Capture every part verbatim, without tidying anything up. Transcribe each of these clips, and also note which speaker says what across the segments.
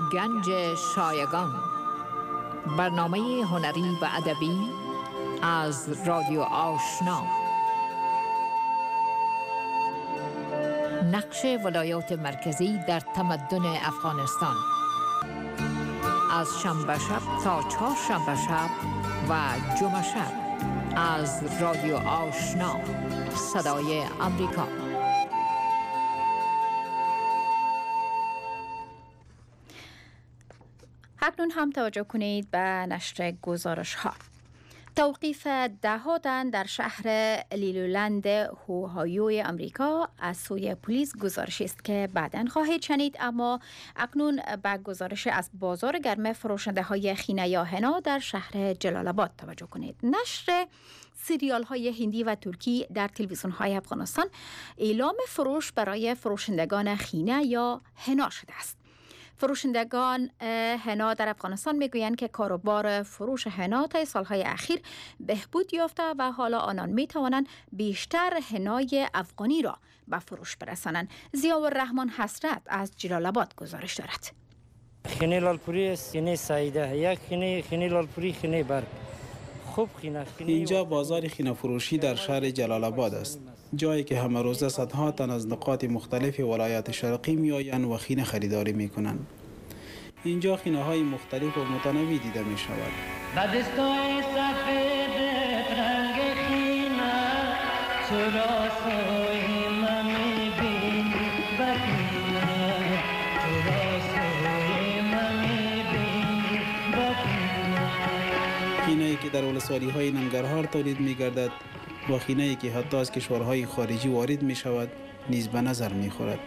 Speaker 1: گنج شایگان، برنامه هنری و ادبی از رادیو آشنا. نقش ولایات مرکزی در تمدن افغانستان، از شنبه شب تا چهارشنبه شب و جمعه شب از رادیو آشنا، صدای امریکا.
Speaker 2: اکنون هم توجه کنید به نشر گزارش ها. توقیف دهاتن در شهر لیلولند اوهایوی امریکا از سوی پلیس گزارشی است که بعداً خواهید شنید، اما اکنون به گزارش از بازار گرم فروشنده های خینه یا حنا در شهر جلال آباد توجه کنید. نشر سریال های هندی و ترکی در تلویزیون های افغانستان اعلام فروش برای فروشندگان خینه یا حنا شده است. فروشندگان حنا در افغانستان میگویند که کاروبار فروش حنا طی سالهای اخیر بهبود یافته و حالا آنان میتوانند بیشتر حنای افغانی را به فروش برسانند. ضیاءالرحمن حسرت از جلال آباد گزارش دارد.
Speaker 3: خینه لالپوری است، خینه سعیده، یک خینه خینه لالپوری، خینه برگ. خوب خینه.
Speaker 4: اینجا بازار خینه فروشی در شهر جلال آباد است، جایی که همه روزه صدها تن از نقاط مختلف ولایات شرقی میآیند و خینه خریداری میکنند. اینجا خینه های مختلف و متنوع دیده می شود. خینه‌ای که در ولسوالی های ننگرهار تولید می گردد و خینه‌ای که حتی از کشورهای خارجی وارد می شود نیز به نظر می خورد.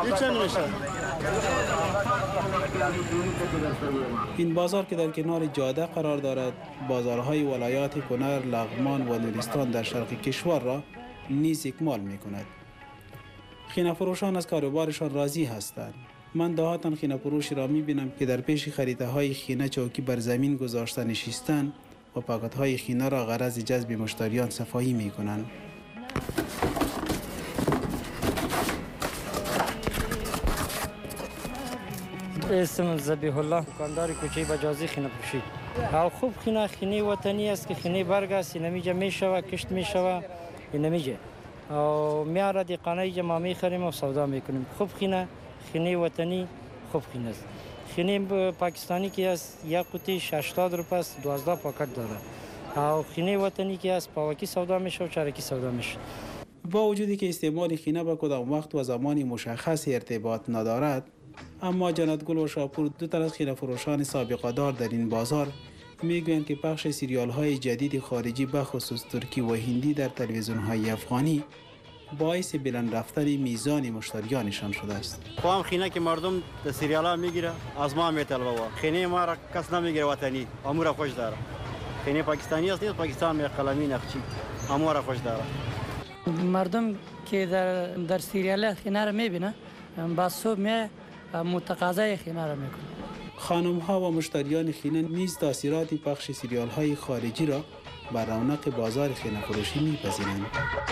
Speaker 4: این بازار که در کنار جاده قرار دارد، بازارهای ولایات کنر، لغمان و نورستان در شرق کشور را نیز اکمال می کند. خینه فروشان از کاروبارشان راضی هستند. من دهاتن خینه فروشی را می بینم که در پیش خریده های خینه چوکی بر زمین گذاشته نشستند و پاکت های خینه را غرض جذب مشتریان صفایی می کنند.
Speaker 3: اسم ذبیح الله، دکاندار کوچه بجازی خینه فروشی. او خوب خینه خینه وطنی است که خینه برگ است، اینمیجا میشوه، کشت میشوه، اینمیجا او میاره دیقانه ایجا ما میخریم و سودا میکنیم. خوب خینه خینه وطنی خوب خینه است. خینه پاکستانی که است یک قوطی هشتاد روپیه است، دوازده پاکت داره. او خینه وطنی که است پاوکی سودا میشه و چرکی سودا میشه.
Speaker 4: با وجودی که استعمال خینه به کدام وقت و زمانی مشخص ارتباط ندارد، اما جنت گل و شاپور، دو تن از خینه فروشان سابقه دار در این بازار، میگویند که پخش سریال های جدید خارجی به خصوص ترکی و هندی در تلویزیون های افغانی باعث بلند رفتن میزان مشتریانشان شده است.
Speaker 5: قوام خینه که مردم در سریال ها میگیره از ما میطلبه و خینه ما را کس نمیگیره وطنی، امور خوش داره. خینه پاکستانی است، نیست پاکستان می قلمی نقشی، امور خوش داره.
Speaker 6: مردم که در در سریال خینه را میبینه با صبح می متقاضای خینه را میکنه.
Speaker 4: خانم ها و مشتریان خینه نیز تاثیرات پخش سریال های خارجی را بر رونق بازار خینه فروشی میپذیرند.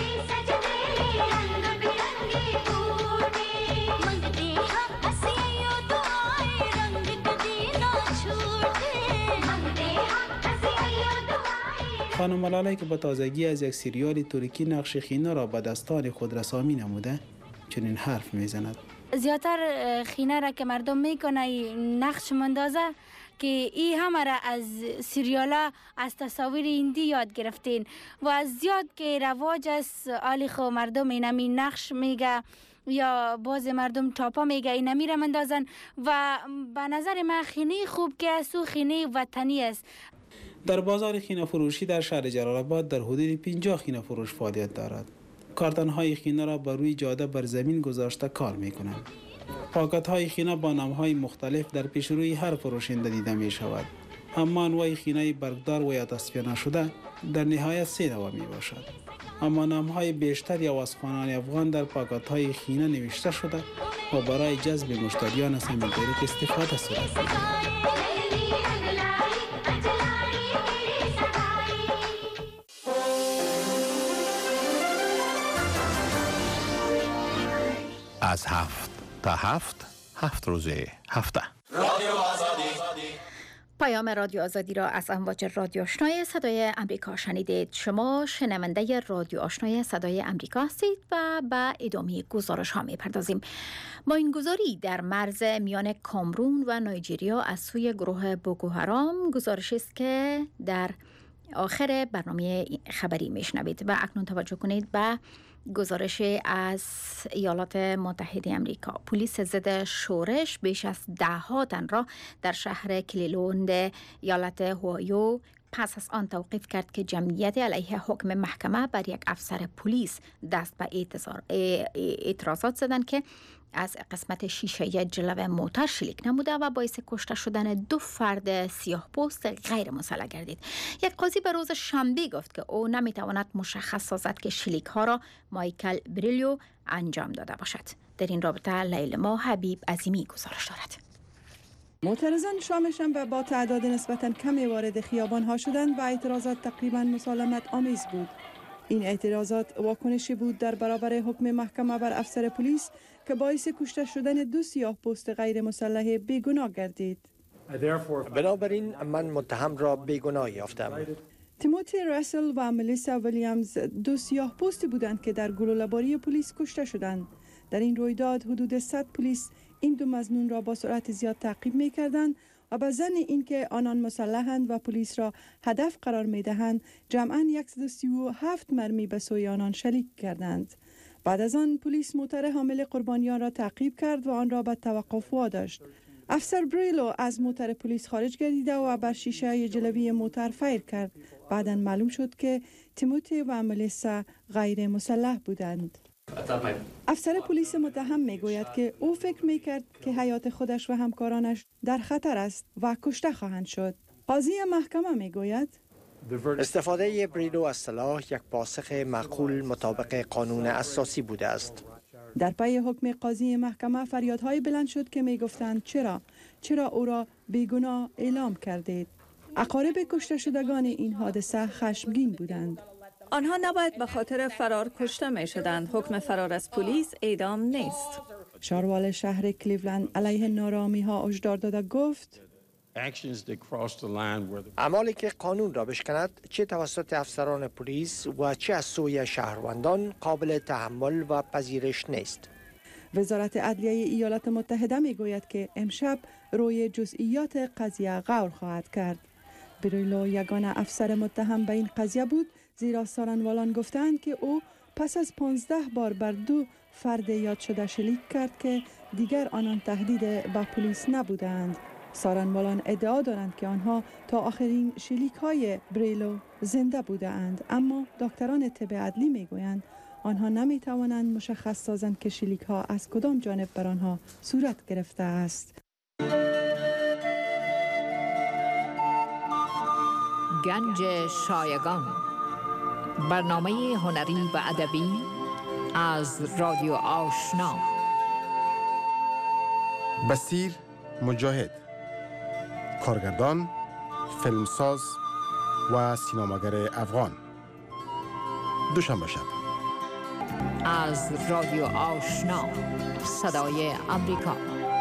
Speaker 4: خانم لاله که با تازگی از یک سریال ترکی نقش خینه را به دستان خود رسامی نموده چنین حرف میزند.
Speaker 7: زیادتر خینه را که مردم میکنه نقش مندازه که ای همه را از سریالا از تصاویر هندی یاد گرفتین و از زیاد که رواج است آلی خو مردم اینمی نقش میگه یا باز مردم تاپا میگه اینمی را مندازن و به نظر من خینه خوب که است و خینه وطنی است.
Speaker 4: در بازار خینه فروشی در شهر جلال آباد در حدود پنجاه خینه فروش فعالیت دارد. کارتن های خینه را بر روی جاده بر زمین گذاشته کار می کنند. پاکت های خینه با نام های مختلف در پیش روی هر فروشنده دیده می شود. اما انواع خینه برگدار و یا تصفیه نشده در نهایت سه نوع می باشد. اما نام های بیشتر یا واسخوانان افغان در پاکت های خینه نوشته شده و برای جذب مشتریان از همین طریق استفاده صورت می گیرد.
Speaker 8: از هفت تا هفت هفت روزه هفته. رادیو آزادی.
Speaker 2: پیام رادیو آزادی را از امواج رادیو آشنای صدای امریکا شنیدید. شما شنونده رادیو آشنای صدای امریکا هستید و به ادامه گزارش ها می پردازیم. ماینگذاری در مرز میان کامرون و نایجریا از سوی گروه بوکو حرام گزارشی است که در آخر برنامه خبری میشنوید و اکنون توجه کنید به گزارش از ایالات متحده آمریکا. پلیس ضد شورش بیش از ده ها تن را در شهر کلیولند ایالت اوهایو پس از آن توقیف کرد که جمعیت علیه حکم محکمه بر یک افسر پلیس دست به اعتراضات زدند که از قسمت شیشه جلو موتر شلیک نموده و باعث کشته شدن دو فرد سیاه پوست غیر مسلح گردید. یک قاضی به روز شنبه گفت که او نمیتواند مشخص سازد که شلیک ها را مایکل بریلیو انجام داده باشد. در این رابطه لیلما حبیب عظیمی گزارش دارد.
Speaker 9: معترضان شام شنبه با تعداد نسبتاً کمی وارد خیابان ها شدند و اعتراضات تقریباً مسالمت آمیز بود. این اعتراضات واکنشی بود در برابر حکم محکمه بر افسر پلیس که باعث کشته شدن دو سیاه پوست غیر مسلح بیگناه گردید.
Speaker 10: بنابراین من متهم را بیگناه یافتم.
Speaker 9: تیموتی راسل و ملیسا ویلیامز دو سیاه پوستی بودند که در گلوله‌باری پلیس کشته شدند. در این رویداد حدود صد پلیس این دو مظنون را با سرعت زیاد تعقیب می‌کردند و به ظن اینکه آنان مسلحند و پلیس را هدف قرار می‌دهند، جمعاً صد و سی و هفت مرمی به سوی آنان شلیک کردند. بعد از آن پلیس موتر حامل قربانیان را تعقیب کرد و آن را به توقف واداشت. افسر بریلو از موتر پلیس خارج گردیده و بر شیشه جلوی موتر فیر کرد. بعداً معلوم شد که تیموتی و ملیسا غیر مسلح بودند. افسر پلیس متهم میگوید که او فکر میکرد که حیات خودش و همکارانش در خطر است و کشته خواهند شد. قاضی محکمه میگوید
Speaker 10: استفاده بریلو از سلاح یک پاسخ معقول مطابق قانون اساسی بوده است.
Speaker 9: در پی حکم قاضی محکمه فریادهای بلند شد که میگفتند چرا چرا او را بیگناه اعلام کردید. اقارب کشته شدگان این حادثه خشمگین بودند.
Speaker 11: آنها نباید به خاطر فرار کشته می شدند. حکم فرار از پلیس اعدام نیست.
Speaker 9: شاروال شهر کلیولند علیه نارامی ها هشدار داده گفت
Speaker 10: اعمالی که قانون را بشکند چه توسط افسران پلیس و چه از سوی شهروندان قابل تحمل و پذیرش نیست.
Speaker 9: وزارت عدلیه ایالات متحده می گوید که امشب روی جزئیات قضیه غور خواهد کرد. بریلو یگانه افسر متهم به این قضیه بود، زیرا سارنوالان گفتند که او پس از پانزده بار بر دو فرد یاد شده شلیک کرد که دیگر آنان تهدید به پلیس نبودند. سارنوالان ادعا دارند که آنها تا آخرین شلیک های بریلو زنده بودند، اما دکتران طب عدلی می گویند آنها نمی توانند مشخص سازند که شلیک ها از کدام جانب بر آنها صورت گرفته است.
Speaker 1: گنج شایگان، برنامه هنری و ادبی از رادیو آشنا.
Speaker 12: بصیر مجاهد، کارگردان، فیلمساز و سینماگر افغان. دوشنبه شب
Speaker 1: از رادیو آشنا صدای امریکا.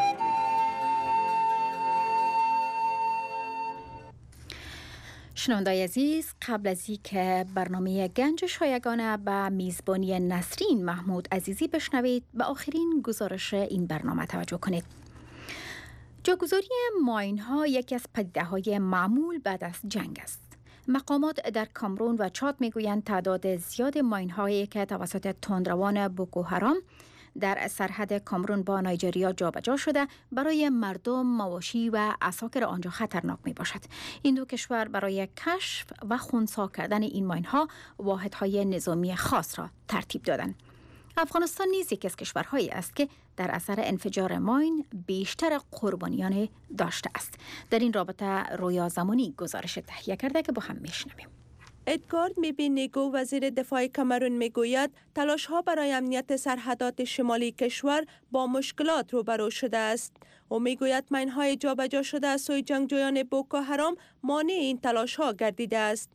Speaker 2: شنوندای عزیز، قبل از اینکه برنامه گنج شایگانه به میزبانی نسرین محمود عزیزی بشنوید، به آخرین گزارش این برنامه توجه کنید. جاگذاری ماین ها یکی از پدیده های معمول بعد از جنگ است. مقامات در کامرون و چاد میگویند تعداد زیاد ماین هایی که توسط تندروان بوکو حرام در سرحد کامرون با نایجریا جابجا شده برای مردم، مواشی و عساکر آنجا خطرناک می باشد. این دو کشور برای کشف و خنثی کردن این ماین ها واحدهای نظامی خاص را ترتیب دادند. افغانستان نیز یکی از کشورهایی است که در اثر انفجار ماین بیشتر قربانیان داشته است. در این رابطه رویا زمانی گزارش تهیه کرده که با هم میشنویم.
Speaker 13: ادگارد میبینیگو وزیر دفاع کامرون میگوید تلاش ها برای امنیت سرحدات شمالی کشور با مشکلات روبرو شده است. او میگوید ماین های جابجا شده از سوی جنگجویان بوکو حرام مانع این تلاش ها گردیده است.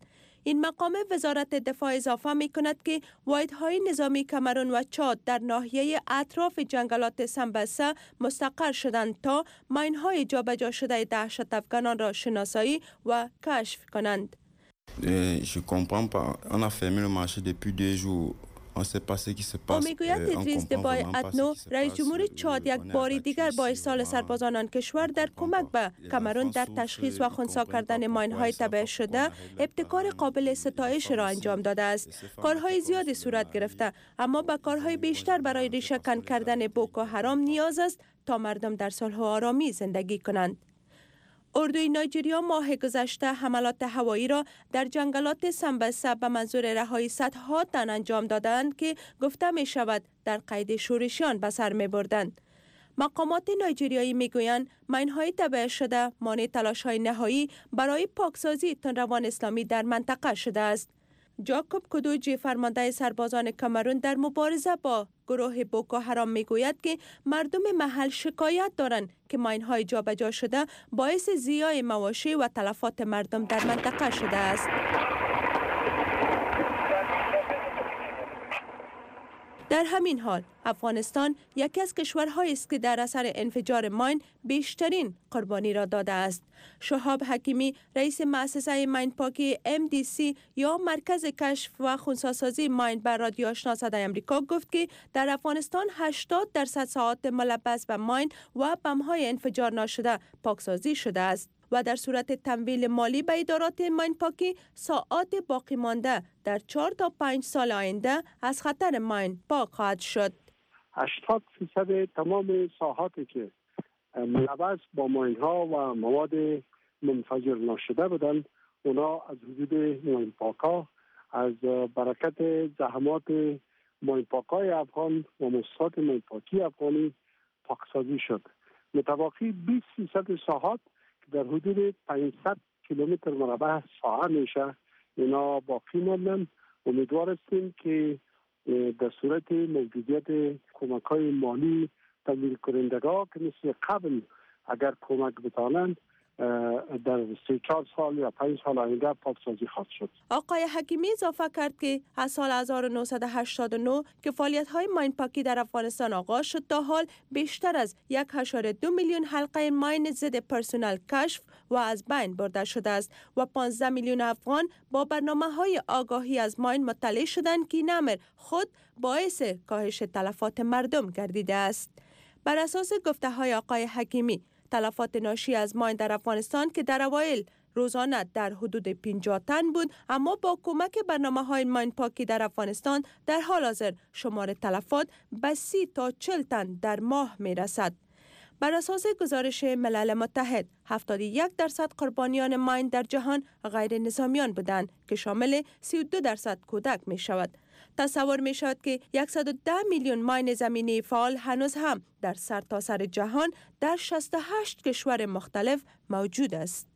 Speaker 13: این مقام وزارت دفاع اضافه می کند که واحدهای نظامی کمرون و چاد در ناحیه اطراف جنگلات سمبسه مستقر شدند تا ماین‌های جابجا شده دهشت افغانان را شناسایی و کشف کنند.
Speaker 8: Je comprends pas. On a fermé le marché depuis deux jours.
Speaker 13: او میگوید ادریس دبای ادنو رئیس جمهور چاد یک بار دیگر با ارسال سربازان آن کشور در کمک به کمرون در تشخیص و خنثی کردن ماین‌های تبعیض شده ابتکار قابل ستایش را انجام داده است. کارهای زیادی صورت گرفته، اما به کارهای بیشتر برای ریشه کن کردن بوکو حرام نیاز است تا مردم در صلح و آرامی زندگی کنند. اردوی نایجریا ماه گذشته حملات هوایی را در جنگلات سمبسه به منظور رهایی صدها تن انجام دادند که گفته می شود در قید شورشیان به سر می بردند. مقامات نایجریایی می گویند ماین‌های تبعیض شده مانع تلاش‌های نهایی برای پاکسازی تندروان اسلامی در منطقه شده است. جاکوب کدوجی فرمانده سربازان کمرون در مبارزه با گروه بوکو حرام میگوید که مردم محل شکایت دارند که ماین‌های جابجا شده باعث ضیاع مواشی و تلفات مردم در منطقه شده است. در همین حال افغانستان یکی از کشورهایی است که در اثر انفجار ماین بیشترین قربانی را داده است. شهاب حکیمی رئیس مؤسسه ماین پاکی ام دی سی یا مرکز کشف و خنثی‌سازی ماین بر رادیو آشنا صدای آمریکا گفت که در افغانستان هشتاد درصد ساعات ملبس به ماین و بم‌های انفجار ناشده پاکسازی شده است و در صورت تمویل مالی به ادارات ماین پاکی ساعات باقی مانده در چهار تا پنج سال آینده از خطر ماین پاک خواهد شد.
Speaker 14: هشتاد فیصد تمام ساحاتی که ملبس با ماین ها و مواد منفجر ناشده بودند اونا از وجود ماین پاکا از برکت زحمات ماین پاکای افغان و مؤسسات ماین پاکی افغانی پاکسازی شد. متوقع بیست فیصد ساحات در حدود پانصد کیلومتر مربع ساعت میشه اینا باقی ماندن. امیدوار هستیم که در صورت موجودیت کمک‌های مالی تمویل کنندگان که مثل قبل اگر کمک بتانند در سه چهار سال یا پنج سال آینده پاکسازی خواهد شد.
Speaker 13: آقای حکیمی اضافه کرد که از سال هزار و نهصد و هشتاد و نه که فعالیت‌های ماین پاکی در افغانستان آغاز شد تا حال بیشتر از یک ممیز دو میلیون حلقه ماین ضد پرسنل کشف و از بین برده شده است و پانزده میلیون افغان با برنامه‌های آگاهی از ماین مطلع شدند که این امر خود باعث کاهش تلفات مردم گردیده است. بر اساس گفته‌های آقای حکیمی تلفات ناشی از ماین در افغانستان که در اوایل روزانه در حدود پنجاه تن بود، اما با کمک برنامه‌های ماین پاکی در افغانستان در حال حاضر شمار تلفات به سی تا چهل تن در ماه می‌رسد. بر اساس گزارش ملل متحد هفتاد و یک درصد قربانیان ماین در جهان غیر نظامیان بودند که شامل سی و دو درصد کودک می شود. تصور می شود که صد و ده میلیون ماین زمینی فعال هنوز هم در سرتاسر جهان در شصت و هشت کشور مختلف موجود است.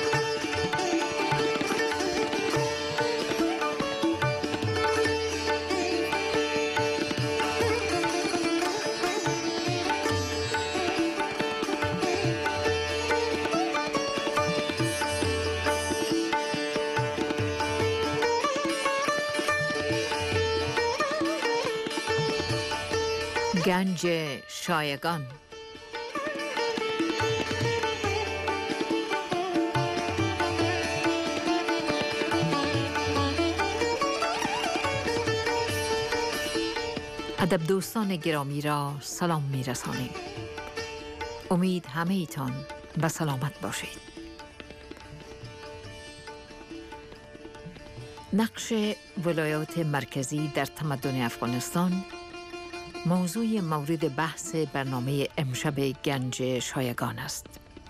Speaker 1: گنج شایگان. ادب دوستان گرامی را سلام می رسانیم. امید همه ایتان به سلامت باشید. نقش ولایات مرکزی در تمدن افغانستان موضوع مورد بحث برنامه امشب گنج شایگان است.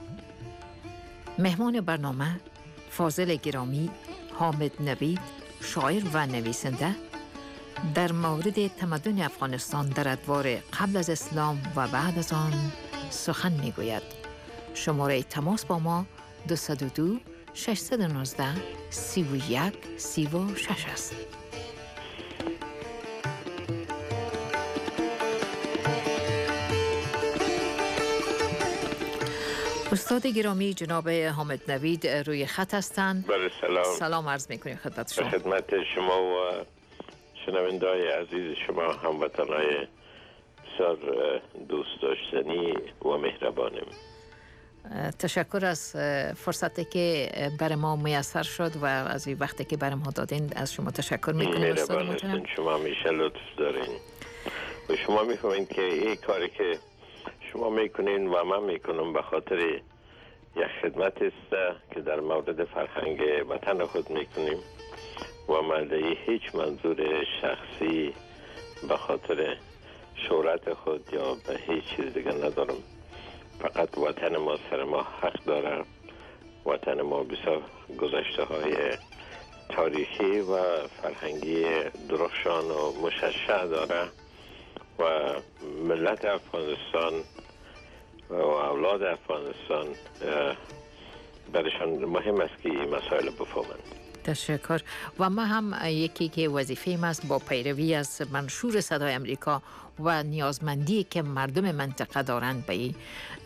Speaker 1: مهمان برنامه فاضل گرامی حامد نوید، شاعر و نویسنده، در مورد تمدن افغانستان در ادوار قبل از اسلام و بعد از آن سخن میگوید. شماره تماس با ما دو صفر دو شش یک نه سی و یک سی و شش است. استاد گرامی جناب حامد نوید روی خط هستند.
Speaker 15: بله سلام.
Speaker 1: سلام عرض میکنیم خدمت شما.
Speaker 15: خدمت شما و شنونده‌های عزیز شما، هموطنهای بسیار دوست داشتنی و مهربانم.
Speaker 1: تشکر از فرصتی که برای ما میسر شد و از این وقتی که برای ما دادین از شما تشکر میکنیم.
Speaker 15: مهربان هستین شما، همیشه لطف دارین و شما میفهمین که این کاری که شما میکنین و من میکنم به خاطر یک خدمت است که در مورد فرهنگ وطن خود میکنیم و من هیچ منظور شخصی به خاطر شهرت خود یا به هیچ چیز دیگر ندارم. فقط وطن ما سر ما حق داره. وطن ما بسیار گذشته های تاریخی و فرهنگی درخشان و مششع داره و ملت افغانستان و اولاد افغانستان برشان مهم است که این مسائل بفهمند.
Speaker 1: تشکر. و ما هم یکی که وظیفه ما است با پیروی از منشور صدای امریکا و نیازمندی که مردم منطقه دارند به این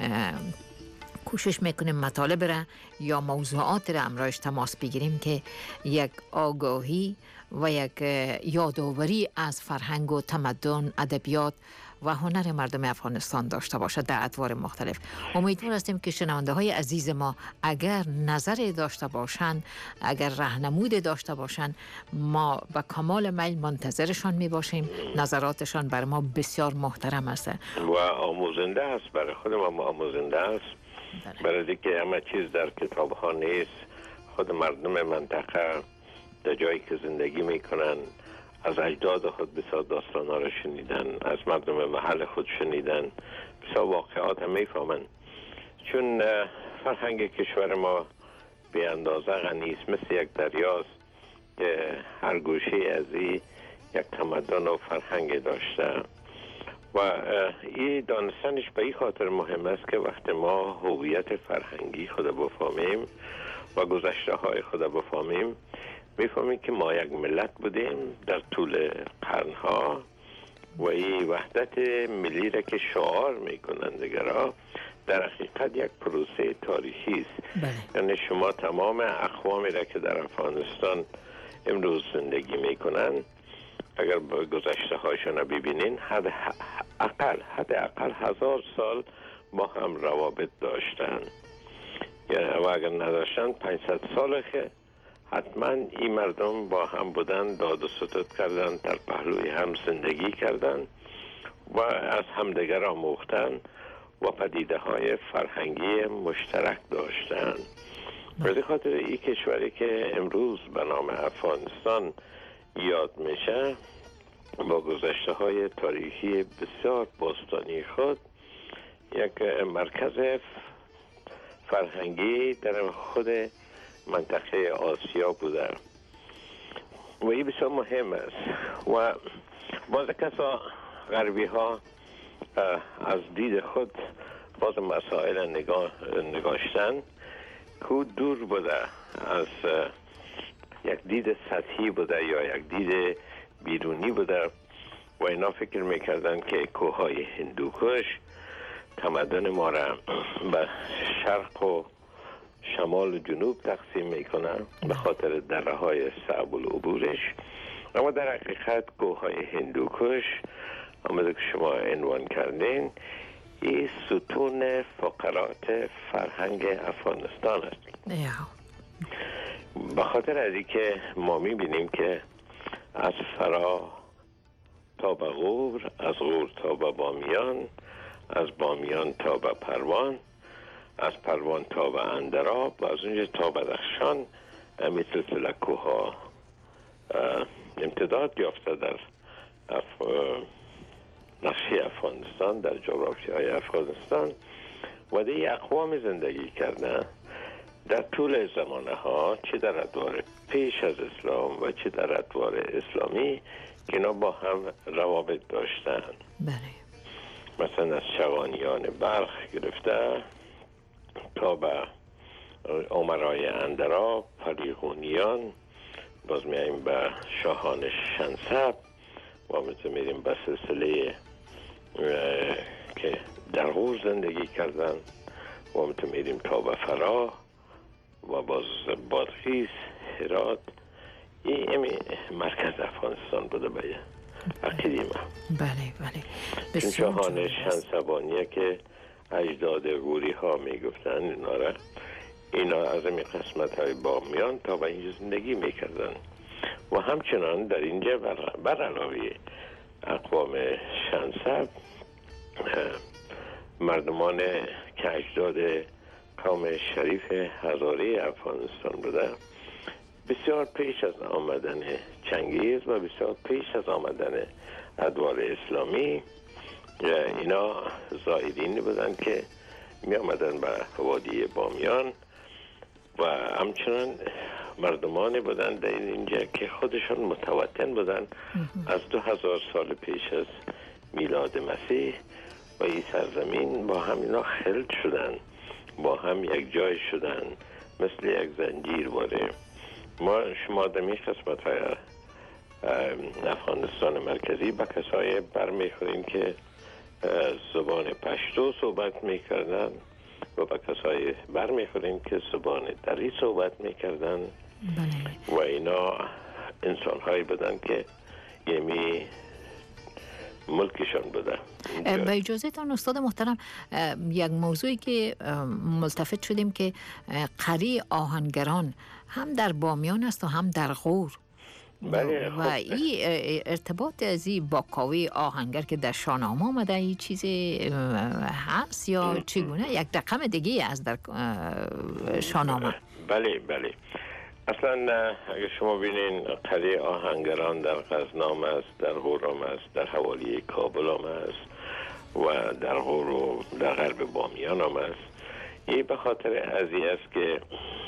Speaker 1: کوشش میکنیم مطالب را یا موضوعات را امرایش تماس بگیریم که یک آگاهی و یک یادآوری از فرهنگ و تمدن، ادبیات و هنر مردم افغانستان داشته باشد در ادوار مختلف. امیدوار هستیم که شنونده های عزیز ما اگر نظر داشته باشند، اگر راهنمود داشته باشند، ما با کمال میل منتظرشان می باشیم. نظراتشان بر ما بسیار محترم است
Speaker 15: و آموزنده است. برای خود ما آموزنده است. برای دیگه همه چیز در کتاب ها نیست. خود مردم منطقه در جایی که زندگی میکنن از اجداد خود بسیار داستان ها را شنیدن، از مردم محل خود شنیدن، بسیار واقعات هم میفهمن. چون فرهنگ کشور ما به اندازه غنی است، مثل یک دریاست که هر گوشه از این یک تمدن و فرهنگ داشته و این دانستنش به این خاطر مهم است که وقتی ما هویت فرهنگی خود بفهمیم و گذشته های خود بفهمیم، میفهمیم که ما یک ملت بودیم در طول قرنها و این وحدت ملی را که شعار میکنند دیگرها در حقیقت یک پروسه تاریخی است. یعنی شما تمام اقوامی را که در افغانستان امروز زندگی میکنند اگر با گذشته هایشان رو ببینین، حد اقل حد اقل هزار سال با هم روابط داشتن، یعنی و اگر نداشتن پانصد ساله که حتما این مردم با هم بودن، داد و ستد کردن، در پهلوی هم زندگی کردن و از همدیگر آموختن و پدیده های فرهنگی مشترک داشتن. به خاطر این کشوری که امروز به نام افغانستان یاد میشه با گذشته های تاریخی بسیار باستانی خود یک مرکز فرهنگی در خود منطقه آسیا بوده و این بسیار مهم است. و بعض کسا غربی ها از دید خود باز مسائل نگاه نگاشتن که دور بوده از یک دید سطحی بوده یا یک دید بیرونی بوده و اینا فکر میکردن که کوههای هندوکش تمدن ما را به شرق و شمال و جنوب تقسیم میکنن به خاطر دره های صعب العبورش، اما در حقیقت کوههای هندوکش همونطور که شما عنوان کردین این ستون فقرات فرهنگ افغانستان است. به خاطر از که ما میبینیم که از فرا تا به غور، از غور تا به بامیان، از بامیان تا به پروان، از پروان تا به اندراب و از اونجا تا به بدخشان همین سلسله کوها امتداد یافته در اف... نقشه افغانستان، در جغرافی های افغانستان و در اقوام زندگی کردن در طول زمانه ها، چه در ادوار پیش از اسلام و چه در ادوار اسلامی که اینا با هم روابط داشتن.
Speaker 1: بله.
Speaker 15: مثلا از چغانیان بلخ گرفته تا به امرای اندراب، فریغونیان، باز میاییم به شاهان شنسب و مثل میریم به سلسله که در غور زندگی کردن و همینطور میریم تا به فرا و باز بادغیس، هرات. این مرکز افغانستان بوده باید عقیده من.
Speaker 1: بله بله.
Speaker 15: چون شاهان شنسبانیه که اجداد غوری ها میگفتن اینا را، اینا از این قسمت های بامیان تا به اینجا زندگی میکردن و همچنان در اینجا بر علاوه اقوام شنسب مردمان که اجداد قوم شریف هزاره افغانستان بوده، بسیار پیش از آمدن چنگیز و بسیار پیش از آمدن ادوار اسلامی اینا زائرینی بودن که می آمدن به وادی بامیان و همچنان مردمانی بودن در اینجا که خودشان متوطن بودن از دو هزار سال پیش از میلاد مسیح و این سرزمین با هم اینا خلط شدن، با هم یک جای شدن، مثل یک زنجیر واره. ما شما در می قسمت های افغانستان مرکزی با کسای برمیخوریم که زبان پشتو صحبت میکردن و با کسای برمیخوریم که زبان دری صحبت میکردن و اینا انسان هایی بودن که یمی ملکشان بوده.
Speaker 1: به اجازه تان استاد محترم، یک موضوعی که ملتفت شدیم که قری آهنگران هم در بامیان است و هم در غور.
Speaker 15: بله
Speaker 1: و این ارتباط ازی با کاوه آهنگر که در شاهنامه آمده این چیزی هست یا چگونه؟ یک رقم دیگه از در شاهنامه؟
Speaker 15: بله بله. اصلا اگر شما بینین قری آهنگران در غزنام است، در غورام است، در حوالی کابل هم است و در غور و در غرب بامیان هم است. این به خاطر ازی است که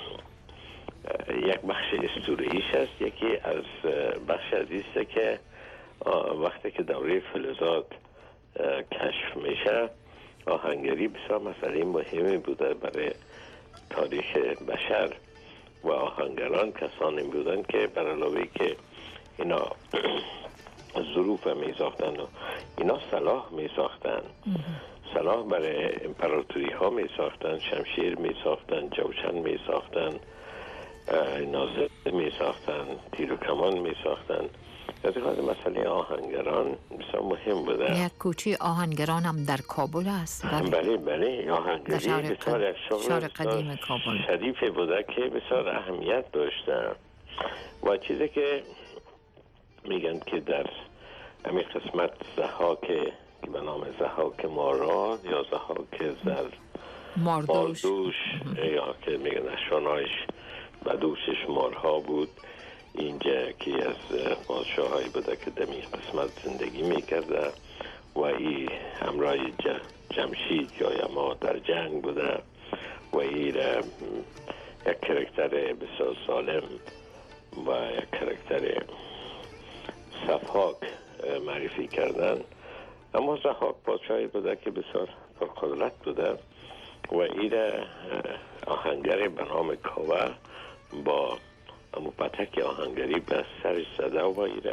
Speaker 15: یک بخش اسطوره‌ایش است، یکی از بخش ازی است که وقتی که دوره فلزات کشف میشه، آهنگری بسیار مسئله مهمی بوده برای تاریخ بشر و آهنگران کسانی بودن که بر علاوه که اینا ظروف می ساختن و اینا سلاح می ساختن، سلاح برای امپراتوری ها می ساختن، شمشیر می ساختن، جوشن می ساختن، نازل می ساختن، تیر و کمان می ساختن. از خاطر مسئله آهنگران بسیار مهم بوده.
Speaker 1: یک کوچه آهنگران هم در کابل است.
Speaker 15: بله بله. آهنگری بسیار یک شغل
Speaker 1: قدیم کابل
Speaker 15: شریف بوده که بسیار اهمیت داشته و چیزی که میگن که در همین قسمت زحاک که به نام زحاک ماراد یا زحاک زر
Speaker 1: ماردوش,
Speaker 15: ماردوش یا که میگن شانایش بدوشش مارها بود، اینجا که از پادشاه هایی بوده که در این قسمت زندگی میکرده و این همراه جمشید یا یما در جنگ بوده و این یک کرکتر بسیار سالم و یک کرکتر صفحاک معرفی کردن. اما زحاک پادشاهی بوده که بسیار پرقدرت بوده و این آهنگر به نام کاوه با اما پتک آهنگری به سرش زده و ایره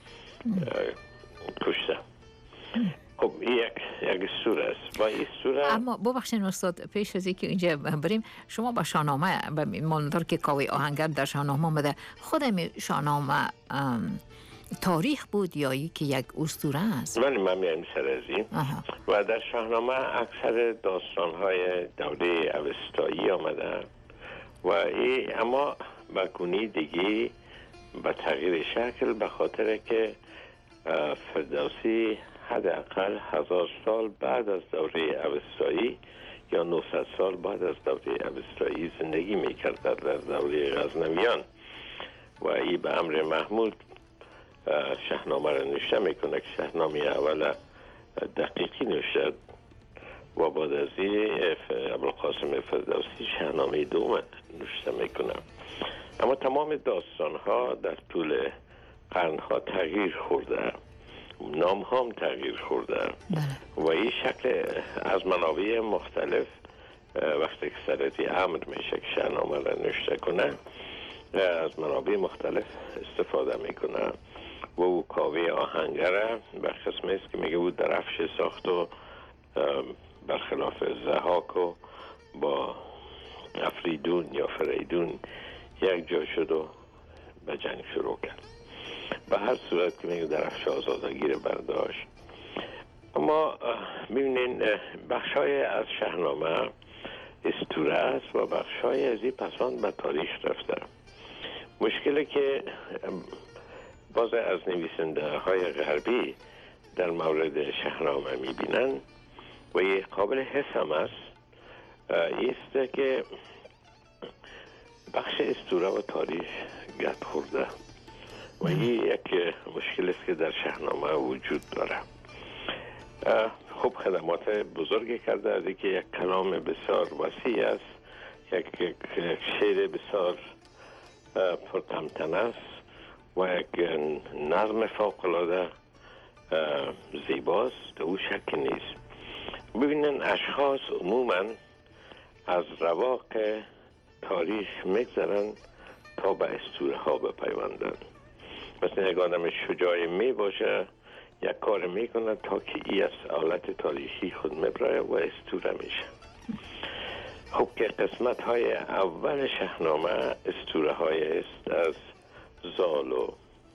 Speaker 15: کشته. خب این یک یک سور است. با این سور
Speaker 1: اما ببخشید استاد، پیش از اینکه اینجا بریم، شما با شاهنامه ماندار که کاوه آهنگر در شاهنامه آمده، خودم شاهنامه تاریخ بود یا که یک اسطوره است؟
Speaker 15: من من میام سر از این و در شاهنامه اکثر داستان‌های دوره اوستایی آمده و این اما با گونه دیگه با تغییر شکل به خاطر که فردوسی حداقل هزار سال بعد از دوره اوستایی یا نهصد سال بعد از دوره اوستایی زندگی میکرد در دوره غزنویان و این به امر محمود شاهنامه را نوشته میکنه که شاهنامه اول دقیقی نوشته و بعد از این ابوالقاسم فردوسی شاهنامه دوم نوشته میکنه. اما تمام داستان ها در طول قرن ها تغییر خورده، نام ها هم تغییر خورده و این شکل از منابع مختلف وقتی که سرتی امر میشه که شاهنامه را نوشته کنه از منابع مختلف استفاده میکنه و او کاوه آهنگره به قسمه است که میگه او درفش ساخت و برخلاف زحاک و با افریدون یا فریدون یک جا شد و به جنگ شروع کرد. به هر صورت که میگه درفش آزادگیر برداشت. اما ببینین بخشای از شاهنامه استوره است و بخشای از این پسان به تاریخ رفته. مشکلی که باز از نویسنده های غربی در مورد شاهنامه میبینن و یه قابل حس هم است است که بخش استوره و تاریخ گرد خورده و این یک مشکل است که در شاهنامه وجود داره. خب خدمات بزرگی کرده از که یک کلام بسیار وسیع است، یک, یک شعر بسیار پرتمتنه است و یک نظم فوق‌العاده زیباست، در او شک نیست. ببینن اشخاص عموما از رواق تاریخ میگذرن تا به اسطوره ها بپیوندن. مثلا یک آدم شجاعی می باشه یک کار میکنه تا که ای از حالت تاریخی خود میبره و اسطوره میشه. خب که قسمت های اول شاهنامه اسطوره های است از زال و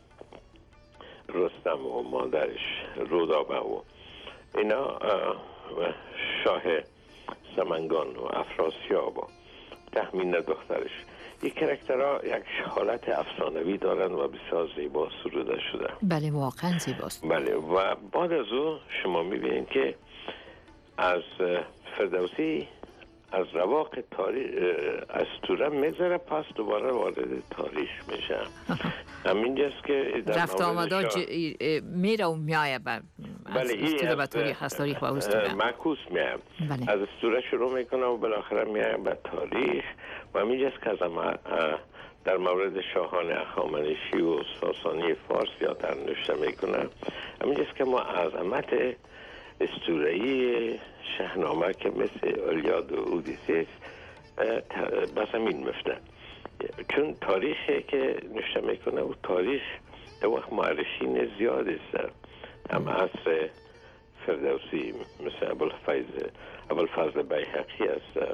Speaker 15: رستم و مادرش رودابه و اینا شاه سمنگان و افراسیاب و تهمین دخترش. این کرکترها یک حالت افسانوی دارن و بسیار زیبا سروده شده.
Speaker 1: بله واقعا زیباست.
Speaker 15: بله و بعد از او شما میبینید که از فردوسی از رواق تاریخ اسطوره میذاره پس دوباره وارد تاریخ میشه. همینجاست که
Speaker 1: رفت آمده ج... میره و میایه بر
Speaker 15: بله
Speaker 1: اسطوره به تاریخ، از تاریخ به اسطوره
Speaker 15: معکوس میایه. بله. از اسطوره شروع میکنه و بالاخره میایه به تاریخ و همینجاست که در مورد شاهان هخامنشی و ساسانی فارس یا در نوشته میکنه. همینجاست که ما عظمت اسطوره‌ای شاهنامه که مثل الیاد و اودیسیس به زمین میفته، چون تاریخی که نوشته میکنه و تاریخ در وقت معرشین زیاد است. هم عصر فردوسی مثل ابوالفضل ابوالفضل بیهقی است،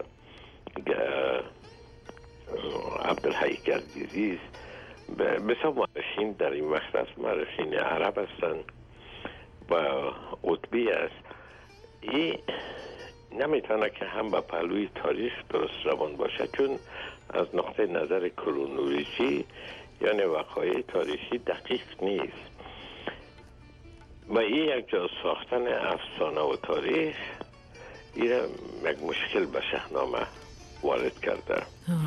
Speaker 15: عبدالحی گردیزی است، بسیار معرشین در این وقت است. معرشین عرب هستند و قطبی است. این نمیتونه که هم به پهلوی تاریخ درست روان باشه، چون از نقطه نظر کرونولوژی یعنی وقایع تاریخی دقیق نیست و این یک جا ساختن افسانه و تاریخ این یک مشکل به شاهنامه وارد کرده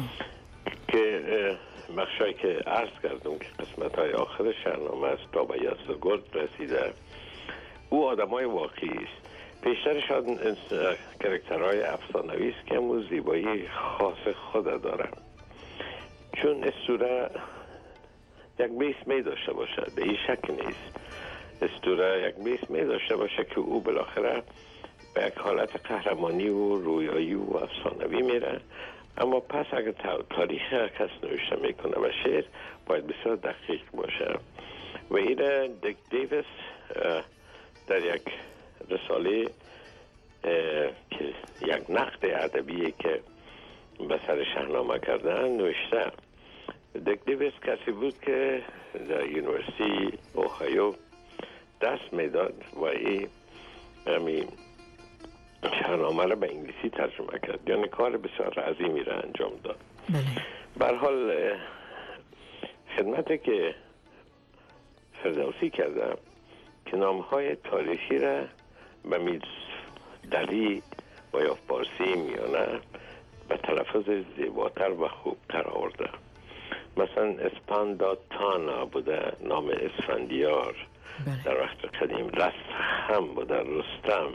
Speaker 15: که بخشایی که عرض کردم که قسمت های آخر شاهنامه است تا به یزدگرد رسیده. او آدم های واقعی است. پیشترش کرکترهای افسانوی است که همون زیبایی خاص خود دارن، چون اسطوره یک بیس می داشته باشه، به این شک نیست. اسطوره یک بیس می داشته باشه که او بالاخره به یک حالت قهرمانی و رویایی و افسانوی میره. اما پس اگر تاریخ کس نوشته میکنه و شعر باید بسیار دقیق باشه و این دک دیویس در یک رساله که یک نقد ادبی که به سر شاهنامه کردن نوشته. دک دیویس کسی بود که در یونیورسیتی اوهایو دست میداد و این همین شاهنامه را به انگلیسی ترجمه کرد، یعنی کار بسیار عظیمی را انجام داد. به هر حال خدمتی که فردوسی کرده که نامهای تاریخی را به میز دری و یا فارسی میانه به تلفظ زیباتر و خوبتر آورده. مثلا اسپانداتانا بوده نام اسفندیار در وقت قدیم، رستم بوده رستم،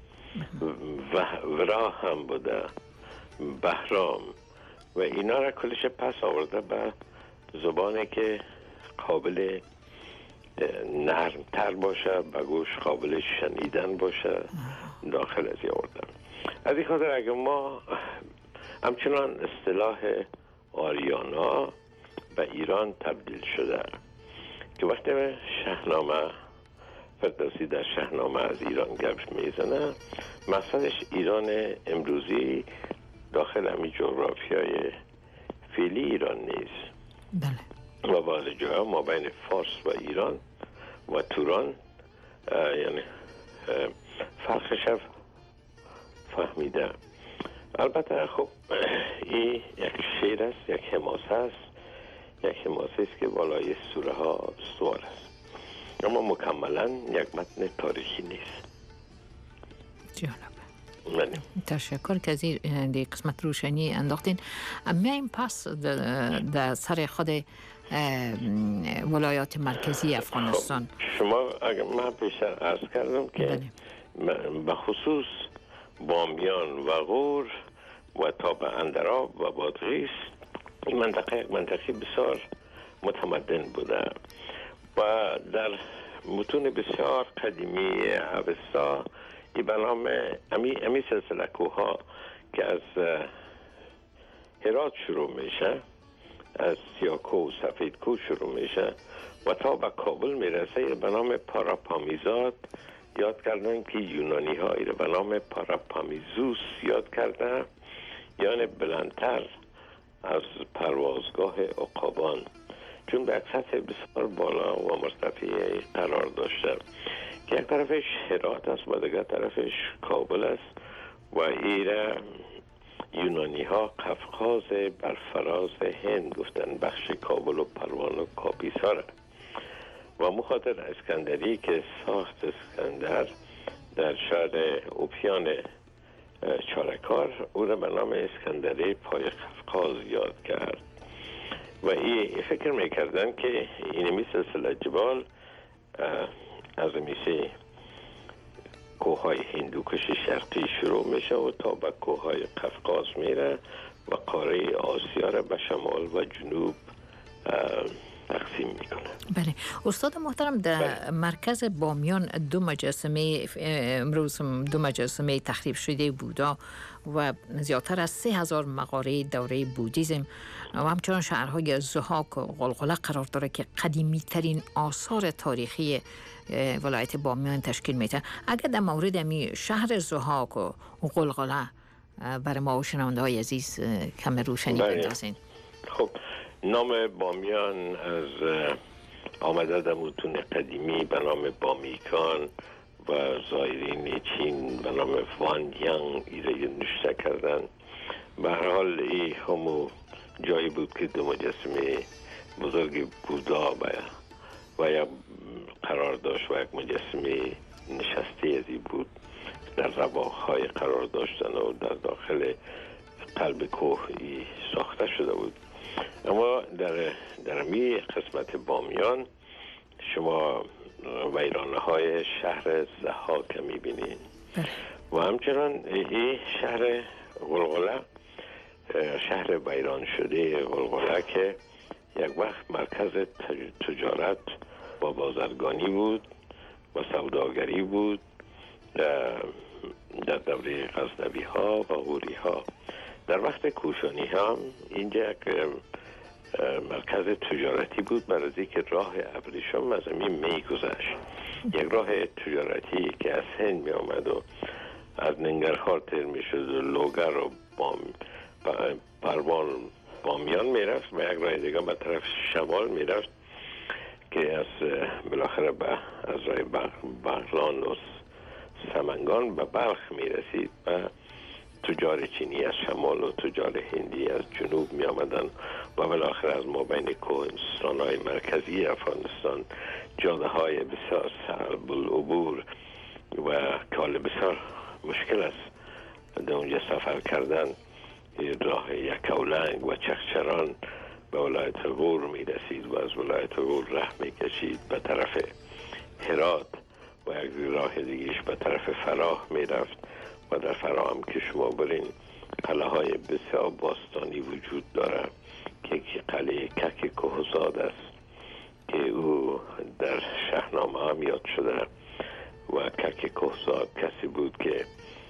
Speaker 15: و ورا هم بوده بهرام و اینا را کلش پس آورده به زبانی که قابل نرمتر باشه، به گوش قابل شنیدن باشه داخل از آوردن. از این خاطر اگه ما همچنان اصطلاح آریانا به ایران تبدیل شده که وقتی شاهنامه فردوسی در شاهنامه از ایران گپ میزنه، مقصدش ایران امروزی داخل همین جغرافیای فعلی ایران نیست.
Speaker 1: بله.
Speaker 15: و بعضی جاها ما بین فارس و ایران و توران یعنی فرقش فهمیده. البته خب این یک شعر است، یک حماسه است، یک حماسه است که بالای سوره ها سوار است، اما مکملا یک متن تاریخی نیست.
Speaker 1: جالب. من تشکر که از این قسمت روشنی انداختین. میایم پس در سر خود ولایات مرکزی افغانستان.
Speaker 15: خب شما اگر من پیشتر عرض کردم که به خصوص بامیان و غور و تا به اندراب و بادغیس این منطقه یک منطقه بسیار متمدن بوده و در متون بسیار قدیمی اوستا ای به نام امی, امی سلسله کوها که از هرات شروع میشه، از سیاکو و سفید کو شروع میشه و تا به کابل میرسه به نام پاراپامیزاد یاد کردن که یونانی ها ایره به نام پاراپامیزوس یاد کرده، یعنی بلندتر از پروازگاه عقابان، چون به سطح بسیار بالا و مرتفع قرار داشته که یک طرفش هرات است و دیگر طرفش کابل است و ایره یونانی ها قفقاز برفراز هند گفتن، بخش کابل و پروان و کاپیسار و مخاطر اسکندری که ساخت اسکندر در شهر اوپیان چارکار او را به نام اسکندری پای قفقاز یاد کرد و این فکر میکردن که اینمی سلسله جبال از میشه کوههای هندوکش شرقی شروع میشه و تا به کوههای قفقاز میره و قاره آسیا را به شمال و جنوب تقسیم میکنه.
Speaker 1: بله استاد محترم، در بله. مرکز بامیان دو مجسمه امروز دو مجسمه تخریب شده بودا و زیادتر از سه هزار مقاره دوره بودیزم و همچنان شهرهای ضحاک و غلغله قرار داره که قدیمی ترین آثار تاریخی ولایت بامیان تشکیل میده. اگر در مورد می شهر ضحاک و غلغله برای ما و شنونده های عزیز کم روشنی بندازین.
Speaker 15: خب نام بامیان از آمده در متون قدیمی به نام بامیکان و زایرین چین به نام وانیانگ ایره نوشته کردن. به هر حال این همو جایی بود که دو مجسمه بزرگ بودا و یک قرار داشت و یک مجسمه نشسته ازی بود در رواقهای قرار داشتن و در داخل قلب کوه ساخته شده بود. اما در در می قسمت بامیان شما ویرانه های شهر ضحاک میبینید و همچنان این شهر غلغله، شهر ویران شده غلغله که یک وقت مرکز تجارت و بازرگانی بود و سوداگری بود در دوره غزنوی ها و غوری ها. در وقت کوشانی هم اینجا یک مرکز تجارتی بود برای اینکه راه ابریشم از همین می گذشت، یک راه تجارتی که از هند می آمد و از ننگرهار تر می شد و لوگر و بام پروان بامیان می رفت و یک راه دیگه به طرف شمال می رفت که از بالاخره به از راه بغلان و سمنگان به بلخ می رسید و تجار چینی از شمال و تجار هندی از جنوب می آمدن و بالاخره از ما بین کوهستان های مرکزی افغانستان جاده های بسیار صعب العبور و کال بسیار مشکل است در اونجا سفر کردن. راه یکاولنگ و چخچران به ولایت غور می رسید و از ولایت غور راه می کشید به طرف هرات و یک راه دیگیش به طرف فراه می رفت و در فراه هم که شما برین قلعه های بسیار باستانی وجود داره که یکی قلعه کک کوهزاد است که او در شاهنامه هم یاد شده و کک کوهزاد کسی بود که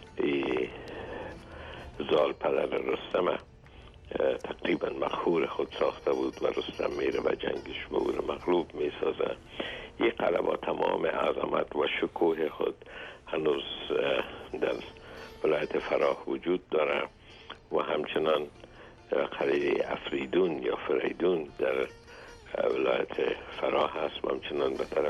Speaker 15: زال پدر رستم تقریبا مخور خود ساخته بود و رستم میره و جنگش به او مغلوب میسازه. یک قلعه با تمام عظمت و شکوه خود هنوز در ولایت فراه وجود داره و همچنان قلعه افریدون یا فریدون در ولایت فراه هست و همچنان به طرف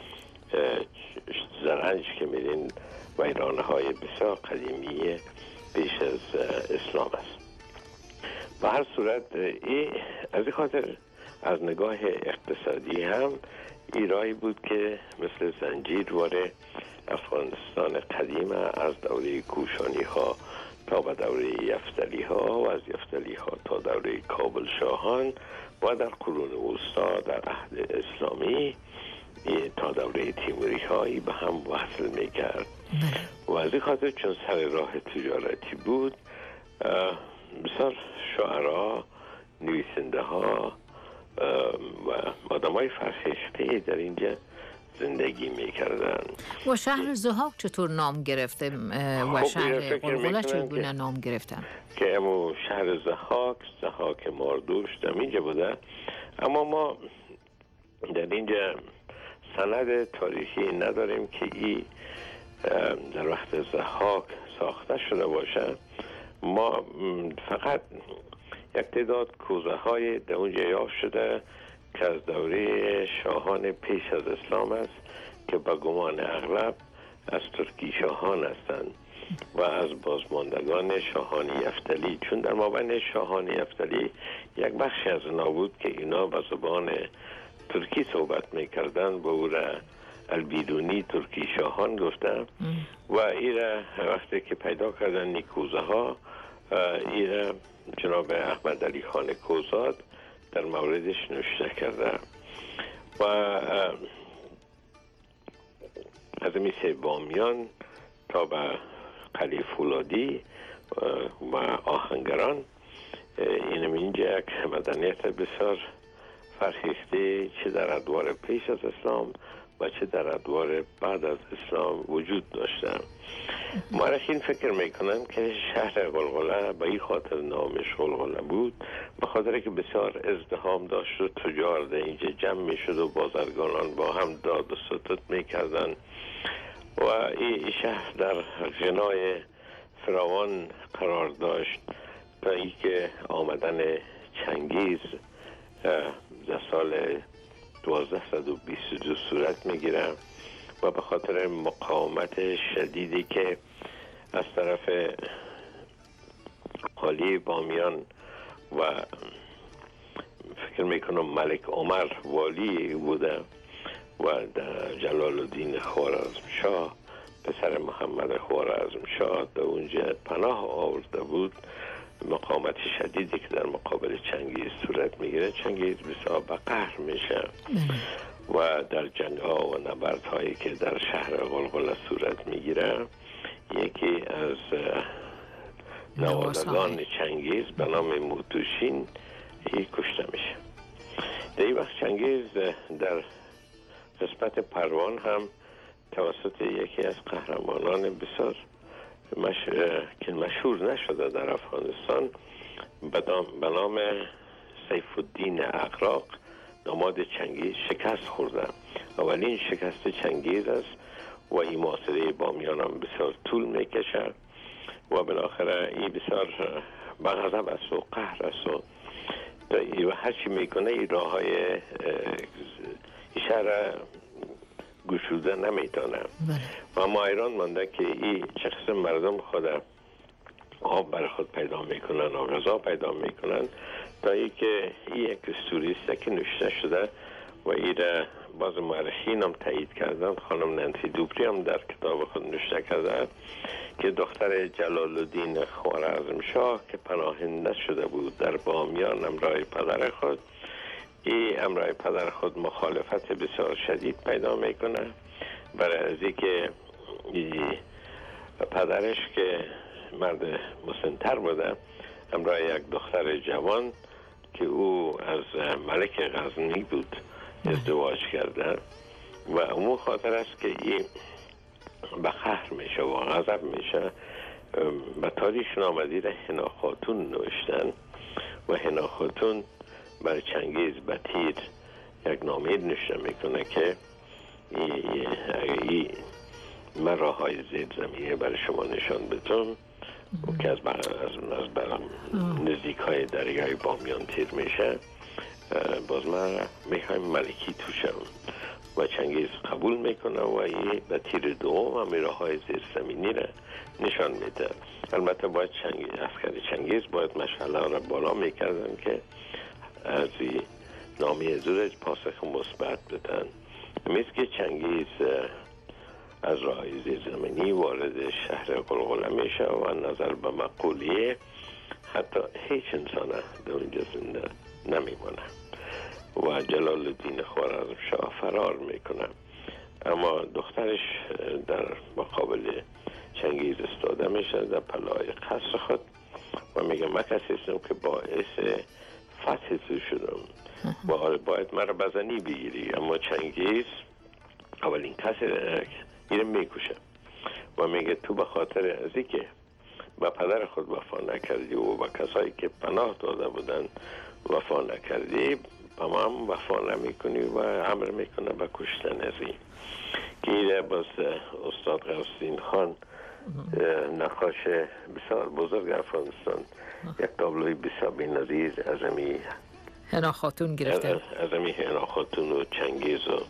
Speaker 15: زرنج که میرین ویرانه های بسیار قدیمی پیش از اسلام است. به هر صورت ای از این خاطر از نگاه اقتصادی هم ایرایی بود که مثل زنجیر واره افغانستان قدیم از دوره کوشانی ها تا به دوره یفتلی ها و از یفتلی ها تا دوره کابل شاهان و در قرون وسطا در عهد اسلامی تا دوره تیموری هایی به هم وصل می کرد و از این خاطر چون سر راه تجارتی بود بسیار شعرا، نویسنده ها و آدم های فرهیخته در اینجا زندگی می کردن.
Speaker 1: و شهر زهاک چطور نام گرفته و شهر قلقله چگونه نام گرفتن؟
Speaker 15: که امو شهر زهاک زهاک ماردوش در اینجا بوده، اما ما در اینجا سند تاریخی نداریم که این در وقت زهاک ساخته شده باشه. ما فقط یک تعداد کوزه های در اونجا یافت شده که از دوره شاهان پیش از اسلام است که به گمان اغلب از ترکی شاهان هستند و از بازماندگان شاهان یفتلی، چون در مابین شاهان یفتلی یک بخشی از اینا بود که اینا به زبان ترکی صحبت میکردن و او را البیدونی ترکی شاهان گفتن و ایره وقتی که پیدا کردن نیکوزه ها ایره جناب احمد علی خان کوزاد در موردش نوشته کرده و از میسه بامیان تا به قلعه فولادی و آهنگران این اینجا یک مدنیت بسیار فرهیخته چه در ادوار پیش از اسلام و چه در ادوار بعد از اسلام وجود داشتن. مورخین فکر میکنن که شهر قلقله به این خاطر نامش قلقله بود به خاطر که بسیار ازدحام داشت و تجار در اینجا جمع میشد و بازرگانان با هم داد و ستد میکردن و این شهر در غنای فراوان قرار داشت تا ای که آمدن چنگیز در سال دوازده و بیست و دو صورت میگیره و به خاطر مقاومت شدیدی که از طرف والی بامیان و فکر میکنم ملک عمر والی بوده و جلال الدین خوارزمشاه پسر محمد خوارزمشاه در اونجا پناه آورده بود، مقاومت شدیدی که در مقابل چنگیز صورت میگیره، چنگیز بسیار به قهر میشه و در جنگ ها و نبرد هایی که در شهر قلقله صورت میگیره یکی از نوادگان چنگیز به نام موتوشین کشته میشه. در این وقت چنگیز در قسمت پروان هم توسط یکی از قهرمانان بسیار مش... که مشهور نشده در افغانستان به نام سیف الدین اغراق داماد چنگیز شکست خورده. اولین شکست چنگیز است و این محاصره بامیان هم بسیار طول میکشه و بالاخره این بسیار به غضب است و قهر است و هرچی میکنه این راه های شهر گشوده نمیتونه و ما ایران مانده که این چه قسم مردم خود آب بر خود پیدا میکنن و غذا پیدا میکنن تا ای که این یک استوریسته که نوشته شده و این باز مورخین هم تایید کردن. خانم نانسی دوپری هم در کتاب خود نوشته کرده که دختر جلال الدین خوارزمشاه که پناهنده شده بود در بامیان همراه پدر خود، این همراه پدر خود مخالفت بسیار شدید پیدا میکنه برای از اینکه پدرش که مرد مسنتر بوده همراه یک دختر جوان که او از ملک غزنی بود ازدواج کرده و امو خاطر است که این به قهر میشه و غضب میشه. به تاریخ نامدی را حنا خاتون نوشتن و حنا خاتون برای چنگیز به تیر یک نامه نوشته میکنه که ای, ای من راه های زیر زمینه برای شما نشان بدم که از از از برم نزدیک های دریای بامیان تیر میشه، باز ما میخوایم ملکی تو شوم و چنگیز قبول میکنه و یه به تیر دوم هم راه های زیر زمینی را نشان میده. البته باید چنگیز عسکر چنگیز باید مشعله را بالا میکردن که از نامی زورج پاسخ مثبت بدن. مثل که چنگیز از راه زیر زمینی وارد شهر قلقله میشه و نظر به مقولیه حتی هیچ انسان در اونجا زنده نمیمونه و جلال الدین خوارزمشاه فرار میکنه، اما دخترش در مقابل چنگیز استاده میشه در پلای قصر خود و میگه من کسی هستم که باعث فتح تو شدم و باید مرا بزنی بگیری. اما چنگیز اولین کسی اینو میکشه و میگه تو به خاطر ازی که با پدر خود وفا نکردی و با کسایی که پناه داده بودن وفا نکردی، با ما هم وفا نمیکنی و امر میکنه به کشتن ازی. که ایره باز استاد غوث‌الدین خان نقاش بسیار بزرگ افغانستان یک تابلوی بسیار بی‌نظیر از امی
Speaker 1: حنا خاتون گرفته،
Speaker 15: از امی حنا خاتون و چنگیز و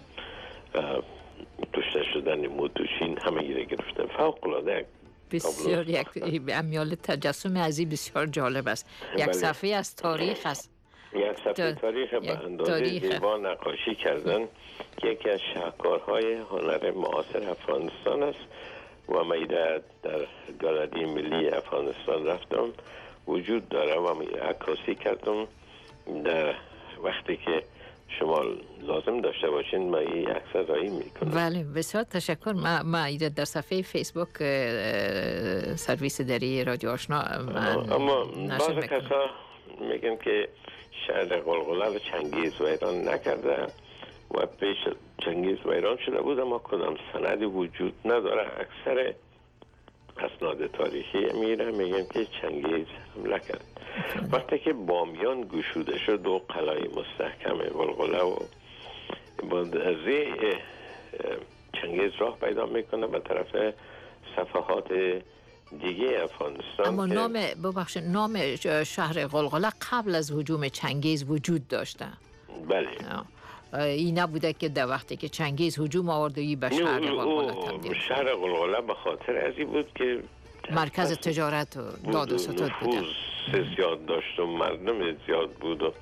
Speaker 15: کشته شدن موتوشین همه گیره گرفتن. فوق العاده
Speaker 1: بسیار یک امیال تجسم ازی بسیار جالب است. یک صفحه از تاریخ است،
Speaker 15: یک صفحه تاریخ به اندازه زیبا نقاشی کردن که یکی از شاهکارهای هنر معاصر افغانستان است و من در گالری ملی افغانستان رفتم وجود داره و من عکاسی کردم. در وقتی که شما لازم داشته باشین ما این عکس رایی میکنم.
Speaker 1: بله بسیار تشکر. ما ما در صفحه فیسبوک سرویس دری رادیو آشنا
Speaker 15: اما بعض کسا میگن که شهر قلقله رو چنگیز ویران نکرده و پیش چنگیز ویران شده بود، اما کدام سندی وجود نداره. اکثر اسناد تاریخی میره میگن که چنگیز حمله کرد. وقتی که بامیان گشوده شد و قلعه مستحکم قلقله و بعد از چنگیز راه پیدا میکنه به طرف صفحات دیگه افغانستان.
Speaker 1: اما نام ببخشید نام شهر قلقله قبل از هجوم چنگیز وجود داشته.
Speaker 15: بله.
Speaker 1: این نبوده که در وقتی که چنگیز هجوم آورد و به شهر قلقله تبدیل شد.
Speaker 15: شهر قلقله به خاطر ازی بود که
Speaker 1: مرکز تجارت و داد و ستاد بوده.
Speaker 15: زیاد داشت و مردم زیاد بود و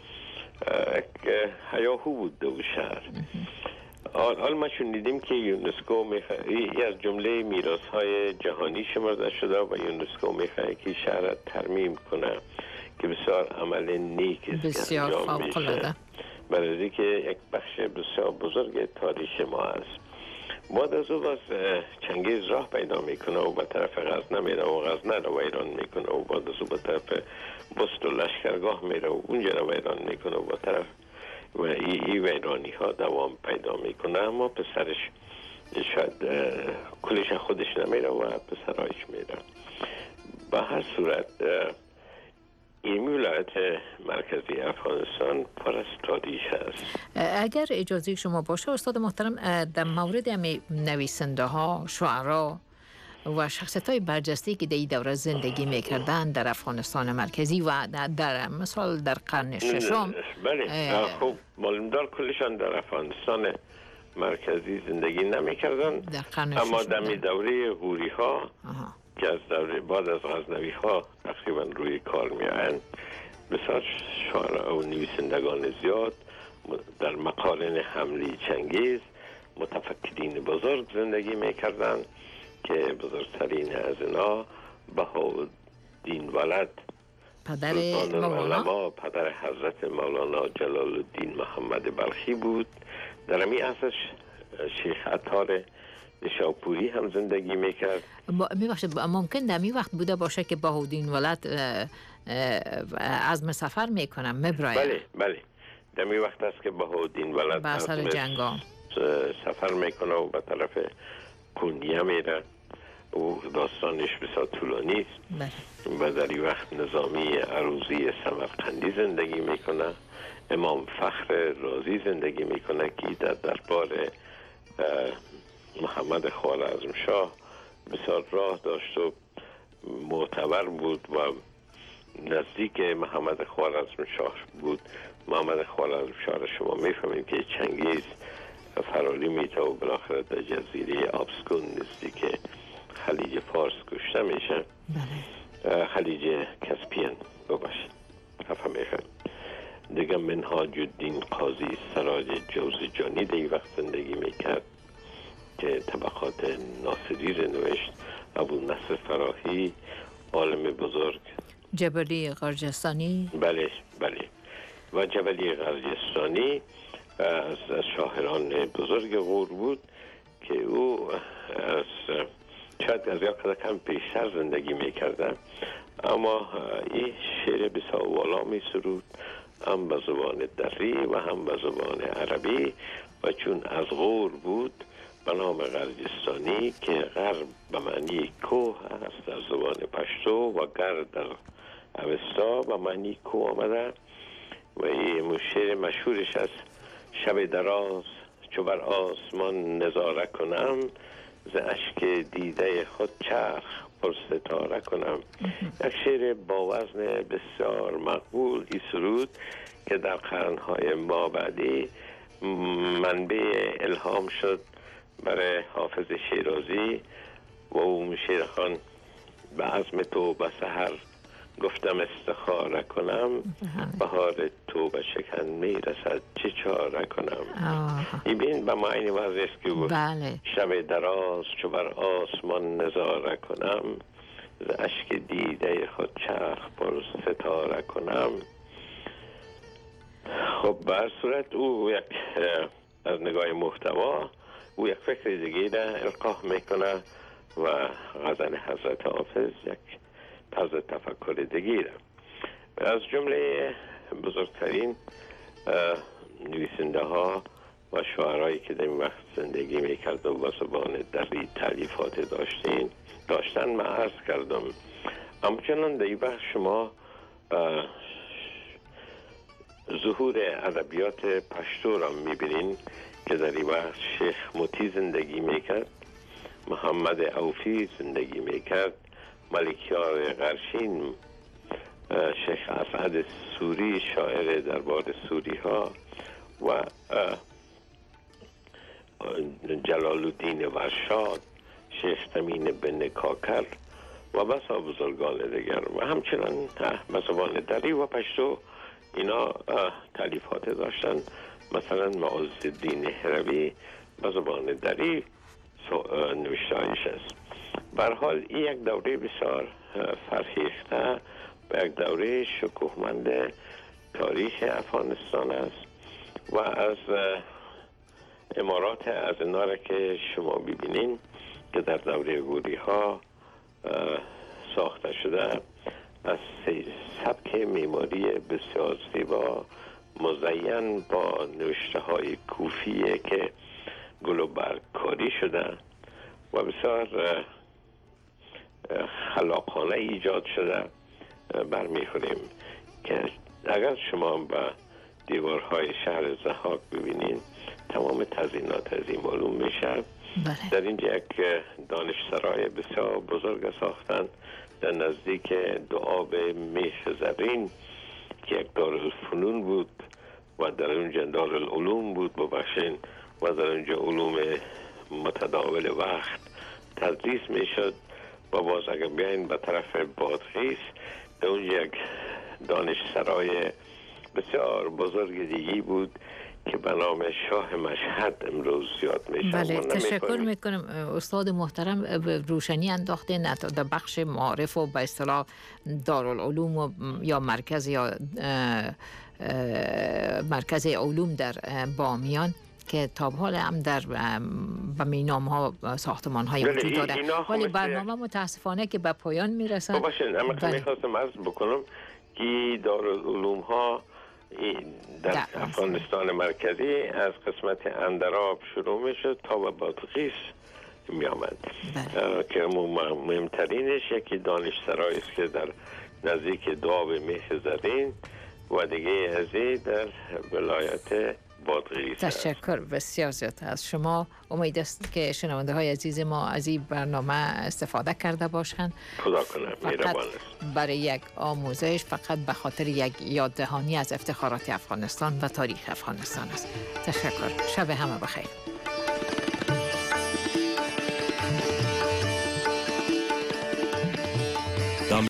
Speaker 15: هیاهو بود دو شهر. حال ما شنیدیم که یونسکو میخواه از جمله میراث های جهانی شمرده شده و یونسکو میخواه که شهر ترمیم کنه که بسیار عمل نیک
Speaker 1: بسیار فوق‌العاده،
Speaker 15: برای که یک بخش بسیار بزرگ تاریخ ما است. بعد از او باز چنگیز راه پیدا میکنه و به طرف غزنه میره و غزنه رو ویران میکنه و بعد از او به طرف بست و لشکرگاه میره و اونجا رو ویران میکنه و به طرف و ای, ای ویرانی ها دوام پیدا میکنه، اما پسرش شاید کلش خودش نمیره و پسرایش میره. به هر صورت این ولایت مرکزی افغانستان پر از تاریخ است.
Speaker 1: اگر اجازه شما باشه استاد محترم، در مورد امی نویسنده ها، شعرا و شخصیت های برجسته که در این دوره زندگی میکردن در افغانستان مرکزی و در مثال در قرن ششم،
Speaker 15: بله خب معلومدار کلشان در افغانستان مرکزی زندگی نمیکردن، اما در می دوره غوری ها که از دوره بعد از غزنوی ها تقریبا روی کار میآیند، بسیار شعرا و نویسندگان زیاد در مقارن حمله چنگیز متفکرین بزرگ زندگی میکردن که بزرگترین از اینا بهاءالدین ولد
Speaker 1: پدر مولانا
Speaker 15: پدر حضرت مولانا جلال الدین محمد بلخی بود. در امی اصلش شیخ عطار نشاپوری هم زندگی میکرد.
Speaker 1: میبخشید ممکن در می وقت بوده باشه که بهاءالدین ولد عزم سفر میکنم مبرایم؟
Speaker 15: بله بله در می وقت است که بهاءالدین ولد
Speaker 1: به اثر جنگا
Speaker 15: سفر میکنه و به طرف کنیه میره و داستانش بسیار طولانی است و در این وقت نظامی عروضی سمرقندی زندگی میکنه. امام فخر رازی زندگی میکنه که در دربار محمد خوارزمشاه بسیار راه داشت و معتبر بود و نزدیک محمد خوارزمشاه بود. محمد خوارزمشاه شما میفهمید که چنگیز فراری میته و بالاخره در جزیره آبسکون نزدیک خلیج فارس کشته میشه. خلیج کسپین بباشید خفه میخواد دیگه. منهاج الدین قاضی سراج جوزجانی در وقت زندگی میکرد که طبقات ناصری رو نوشت. ابو نصر فراهی عالم بزرگ،
Speaker 1: جبلی غرجستانی،
Speaker 15: بله بله، و جبلی غرجستانی از شاعران بزرگ غور بود که او از شاید از یک کم پیشتر زندگی میکردن، اما این شعر بسیار والا می سرود، هم به زبان دری و هم به زبان عربی، و چون از غور بود به نام غرجستانی که غر به معنی کوه است در زبان پشتو و گر در اوستا به معنی کوه آمده. و این شعر مشهورش است: شب دراز چو بر آسمان نظاره کنم، ز اشک دیده خود چرخ پر ستاره کنم. یک شعر با وزن بسیار مقبول ای سرود که در قرنهای ما بعدی منبع الهام شد برای حافظ شیرازی و اون شعر خوان: به عزم تو به سحر گفتم استخاره کنم، بهار تو به شکن میرسد چه چاره کنم. این بین به معنی وضعی است که گفت
Speaker 1: بله.
Speaker 15: شب دراز چو بر آسمان نظاره کنم، ز اشک دیده خود چرخ پر ستاره کنم. خب به هر صورت او یک از نگاه محتوا او یک فکر دیگه را القا میکنه و غزل حضرت حافظ یک طرز تفکر دیگه را. از جمله بزرگترین نویسنده ها و شاعرایی که در این وقت زندگی میکرد و با زبان دری تالیفات داشتین داشتن من عرض کردم. همچنان در این وقت شما ظهور ادبیات پشتو را میبینین که در این وقت شیخ مطیع زندگی میکرد، محمد عوفی زندگی میکرد، ملکیار غرشین، شیخ اسعد سوری شاعر دربار سوری ها و جلال الدین ورشاد، شیخ تمین بن کاکر و بسا بزرگان دیگر. و همچنان به زبان دری و پشتو اینا تالیفات داشتن. مثلا معز الدین هروی به زبان دری نوشتهایش است. به هر حال این یک دوره بسیار فرهیخته و یک دوره شکوهمند تاریخ افغانستان است و از امارات از اینا را که شما ببینین که در دوره گوری ها ساخته شده از سبک معماری بسیار زیبا مزین با نوشته های کوفیه که گل و برگ کاری شده و بسیار خلاقانه ایجاد شده برمیخوریم که اگر شما به دیوارهای شهر ضحاک ببینین تمام تزیینات از این معلوم میشه. در اینجا یک دانشسرای بسیار بزرگ ساختن در نزدیک دوآب میخ زرین که یک دارالفنون بود و در اونجا دارالعلوم بود ببخشین و در اونجا علوم متداول وقت تدریس میشد. و باز اگر بیاین به طرف بادغیس در اونجا یک دانشسرای بسیار بزرگ دیگی بود که به نام شاه مشهد امروز یاد میشه.
Speaker 1: بله تشکر میکنم استاد محترم. روشنی انداخته در بخش معارف و به اصطلاح دارالعلوم و یا مرکز یا مرکز علوم در بامیان که تا حال هم در بمینام ها ساختمان های وجود داره، ولی برنامه متاسفانه که به پایان میرسن.
Speaker 15: باشین اما که میخواستم عرض بکنم که دارالعلوم ها در افغانستان مرکزی از قسمت اندراب شروع میشد تا به بادغیس می آمد که مهمترینش یکی دانشسرایی است که در نزدیک دوآب میخ زرین و دیگه ازی در ولایت بادغیس.
Speaker 1: تشکر بسیار زیاد از شما. امید است که شنونده های عزیز ما از این برنامه استفاده کرده باشند.
Speaker 15: خدا کنه
Speaker 1: فقط برای یک آموزش، فقط به خاطر یک یاد دهانی از افتخارات افغانستان و تاریخ افغانستان است. تشکر. شب همه بخیر.